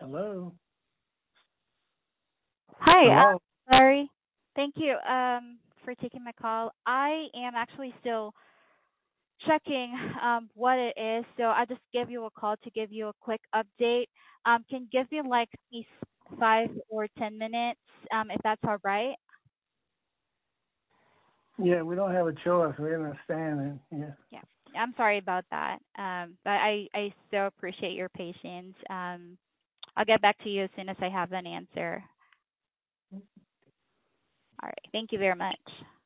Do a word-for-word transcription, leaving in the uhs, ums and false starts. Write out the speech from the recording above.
Hello? Hi, uh, Hello? sorry. Thank you um, for taking my call. I am actually still checking um, what it is, so I just give you a call to give you a quick update. Um, can you give me like maybe five or ten minutes, um, if that's all right? Yeah, we don't have a choice. We understand it. Yeah. Yeah, I'm sorry about that, um, but I I still appreciate your patience. Um, I'll get back to you as soon as I have an answer. All right, thank you very much.